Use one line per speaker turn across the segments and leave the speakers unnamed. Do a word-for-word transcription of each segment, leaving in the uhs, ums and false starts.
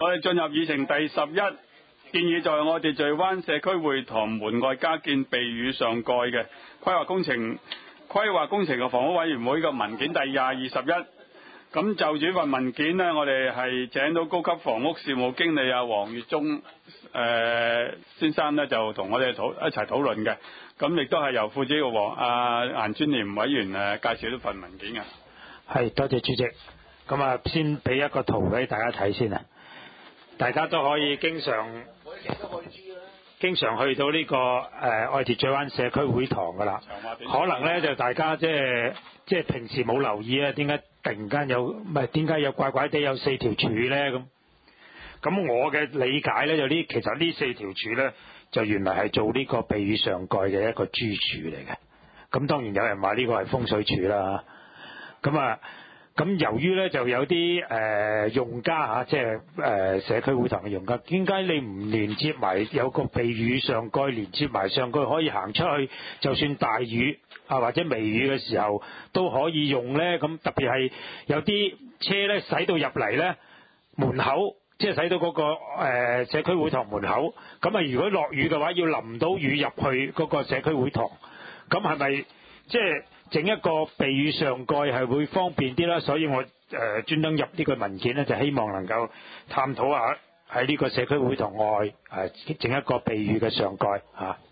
我哋進入議程第十一。建議在我哋聚灣社區會堂門外加建避雨上蓋嘅規劃工程，規劃工程嘅房屋委員會嘅文件第廿二十一。咁就住份文件呢，我哋係請到高級房屋事務經理啊黃月忠誒、呃、先生呢，就同我哋討一齊討論嘅。咁亦都係由副主席黃阿顏尊廉委員誒介紹呢份文件嘅。
係，多謝主席。咁啊，先俾一個圖俾大家睇先啊。大家都可以經常經常去到呢、這個誒愛秩聚灣社區會堂噶啦，可能咧就大家即係即係平時冇留意啊，點解突然間有唔係點解有怪怪地有四條柱咧咁？咁我嘅理解咧就呢，其實呢四條柱咧就原來係做呢個避雨上蓋嘅一個支柱嚟嘅。咁當然有人話呢個係風水柱啦。咁啊。咁由於咧就有啲誒、呃、用家嚇，即係誒社區會堂嘅用家，點解你唔連接埋有個避雨上蓋連接埋上蓋可以行出去，就算大雨啊或者微雨嘅時候都可以用咧？咁特別係有啲車咧駛到入嚟咧門口，即係駛到嗰、那個、呃、社區會堂門口，咁啊如果落雨嘅話，要淋到雨入去嗰個社區會堂，咁係咪即係？整一個避雨上蓋係會方便啲啦，所以我誒專登入呢個文件咧，就希望能夠探討下喺呢個社區會堂外誒整、呃、一個避雨嘅上蓋嚇、啊。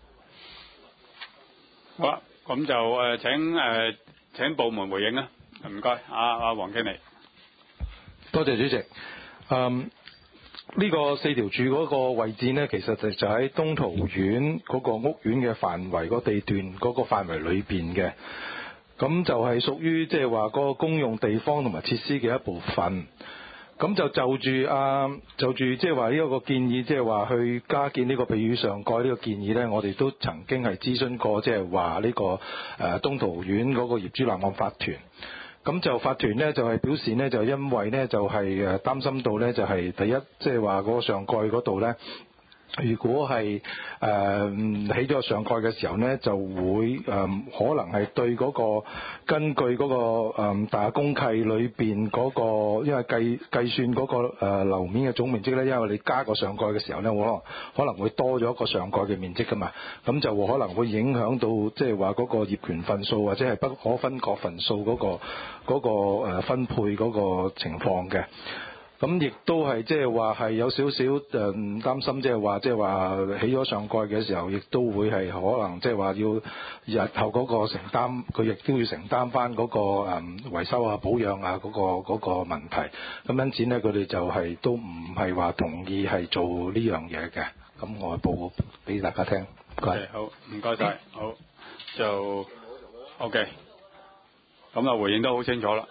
好啦，咁就誒、呃、請誒、呃、請部門回應啦，唔該，阿阿黃經理。
多謝主席。嗯，呢、這個四條柱嗰個位置呢，其實就就喺東桃苑嗰個屋苑嘅範圍、個地段嗰個範圍裏邊嘅。咁就係屬於即係話嗰個公用地方同埋設施嘅一部分。咁就就住啊，就住即係話呢一個建議，即係話去加建呢個避雨上蓋呢個建議呢，我哋都曾經係諮詢過，即係話呢個誒、呃、東桃苑嗰個業主立案法團。咁就法團呢，就係、是、表示呢，就因為呢，就係、是、誒擔心到呢，就係、是、第一即係話嗰個上蓋嗰度呢。如果係誒、呃、起咗上蓋嘅時候呢，就會誒、呃、可能係對嗰、那個根據嗰、那個誒、呃、大公契裏邊嗰個，因為計計算嗰、那個誒、呃、樓面嘅總面積呢，因為你加個上蓋嘅時候呢，可能可能會多咗一個上蓋嘅面積噶嘛，咁就可能會影響到即係話嗰個業權份數或者係不可分割份數嗰、那個嗰、那個誒分配嗰個情況嘅。咁亦都係即係話係有少少誒擔心，即係話即係話起咗上蓋嘅時候，亦都會係可能即係話要日後嗰個承擔，佢亦都要承擔翻嗰個誒維修啊、保養啊嗰個嗰個問題。咁因此呢，佢哋就係都唔係話同意係做呢樣嘢嘅。咁我報俾大家聽。唔該。
Okay, 好，唔該晒。好，就 OK。咁啊，回應都好清楚啦。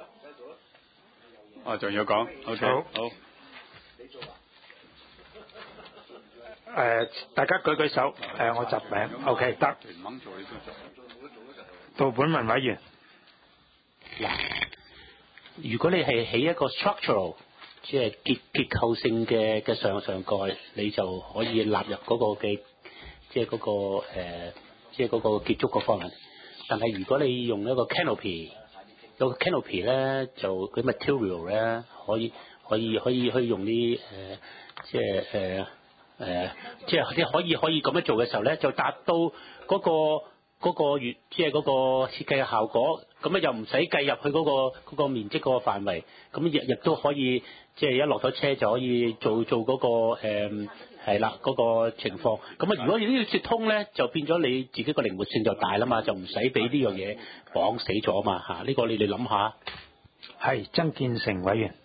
啊，仲要講 ，OK，好，好。
誒、呃，大家舉舉手，誒、呃，我集名 ，OK， 得。杜本文委員，
嗱，如果你係起一個 structural， 即係結結構性嘅嘅上上蓋，你就可以納入嗰個嘅，即係嗰個誒，即係嗰個結束個方案。但係如果你用一個 canopy，有個 canopy 咧，就佢 material 咧，可以可以可以可以用啲誒、呃，即係誒誒，即係即係可以可以咁樣做嘅時候咧，就達到嗰、嗰個嗰、嗰個月，即係嗰個設計嘅效果。咁咧又唔使計入去嗰、嗰個嗰個面積嗰個範圍，咁亦亦都可以即係一落咗車就可以做做嗰、嗰個誒係啦嗰個情況。咁啊，如果呢個接通咧，就變咗你自己個靈活性就大啦嘛，就唔使俾呢樣嘢綁死咗嘛嚇。呢、呢個你哋諗下。
係曾建成委員。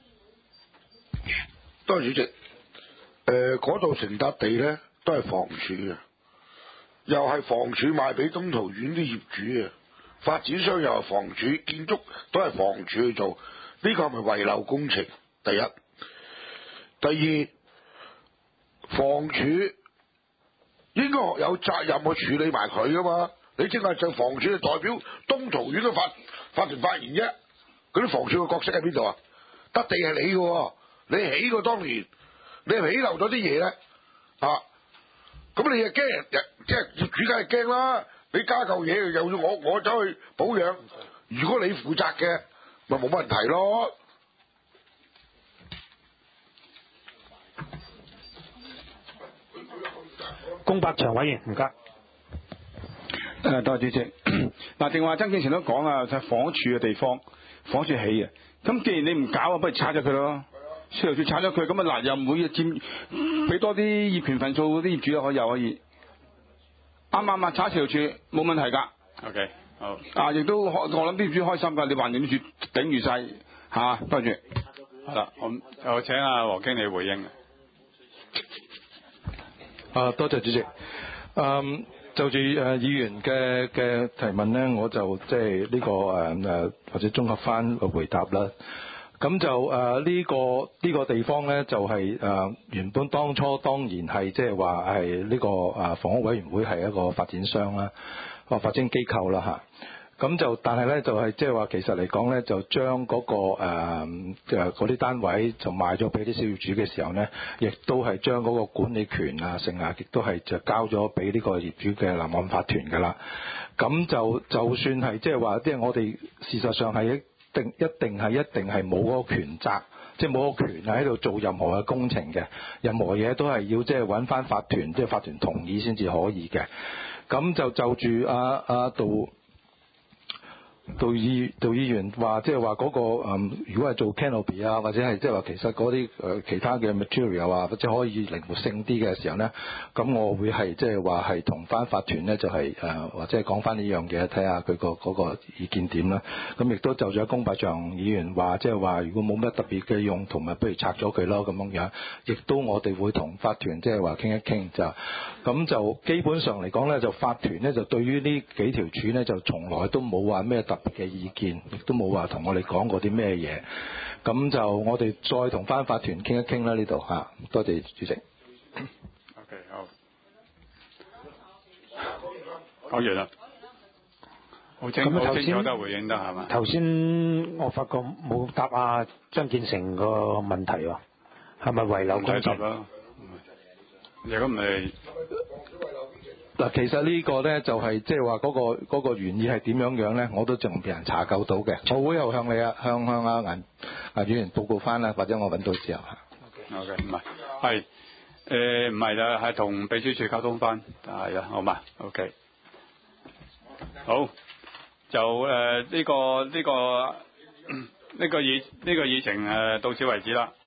多謝主席。誒嗰度成笪地咧都係房署嘅，又係房署賣俾東桃苑啲業主嘅，發展商又係房署，建築都係房署去做，呢、呢個係咪遺漏工程？第一，第二，房署應該有責任去處理埋佢噶嘛？你淨係就房署係代表東桃苑嘅法法團發言啫，嗰啲房署嘅角色喺邊度啊？得地係你嘅，你起過當年。你係起漏咗啲嘢咧，啊，咁你又驚人，即係業主梗係驚啦。你加嚿嘢又要我我走去保養，如果你負責嘅，咪冇乜問題咯。
公百場委員，唔該。
誒，多謝主席。嗱，正話曾建成都講啊，就係房署嘅地方，房署起嘅。咁既然你唔搞啊，不如拆咗佢咯。四條柱拆咗佢，咁啊嗱，又唔會佔俾多啲業權份數嗰啲業主可以又可以。啱啱啊，拆四條柱冇問題㗎。
OK， 好。
啊，亦都我諗啲業主開心㗎，你橫掂住頂住晒嚇，多謝。
好啦，我就請阿黃經理回應。
啊，多謝主席。嗯，就住誒、呃、議員嘅嘅提問咧，我就即係呢個誒誒、呃、或者綜合翻個回答啦。咁就誒呢、呃這個呢、這個地方咧，就係、是、誒、呃、原本當初當然係即係話係呢個誒房屋委員會係一個發展商啦，或發展機構啦嚇。咁就但係咧就係即係話其實嚟講咧，就將嗰、那個誒嗰啲單位就賣咗俾啲小業主嘅時候咧，亦都係將嗰個管理權啊、剩啊，亦都係就交咗俾呢個業主嘅立案法團㗎啦。咁就就算係即係話，即係我哋事實上係一定一定係一定係冇嗰個權責，即係冇個權喺度做任何嘅工程嘅，任何嘢都係要即係揾翻法團，即係法團同意先至可以嘅。咁就就住阿阿杜。杜議杜議員話，即係話嗰個、嗯、如果係做 canopy 啊，或者係即係話其實嗰啲誒其他嘅 material 啊，或者可以靈活性啲嘅時候咧，咁我會係即係話係同翻法團咧，就係、是、誒、呃、或者係講翻呢樣嘢，睇下佢個嗰個意見點啦。咁亦都就咗公百丈議員話，即係話如果冇乜特別嘅用，同埋不如拆咗佢咯咁樣樣。亦都我哋會同法團即係話傾一傾就，咁就基本上嚟講咧，就法團咧就對於呢幾條柱咧就從來都冇話咩特嘅意見，亦都冇話同我哋講過啲咩嘢，咁就我哋再同翻法團傾一傾啦呢度嚇，多謝主席。
OK， 好，講完啦，好清好清楚得回應得係嘛？
頭先我發覺冇答阿張建成個問題喎，係咪遺留工程？
啦，如果唔係。
嗱，其實呢個咧就係即係話嗰個嗰個原意係點樣樣咧，我都仲俾人查究到嘅。我會又向你啊，向向阿顏顏議員報告翻啦，或者我揾到之後嚇。
OK， 唔係，係誒唔係啦，係同秘書處溝通翻，係啦，好嘛 ？OK， 好，就誒呢、呃這個呢、這個呢、這個議呢、這個議程誒到此為止啦。